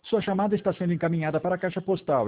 Sua chamada está sendo encaminhada para a caixa postal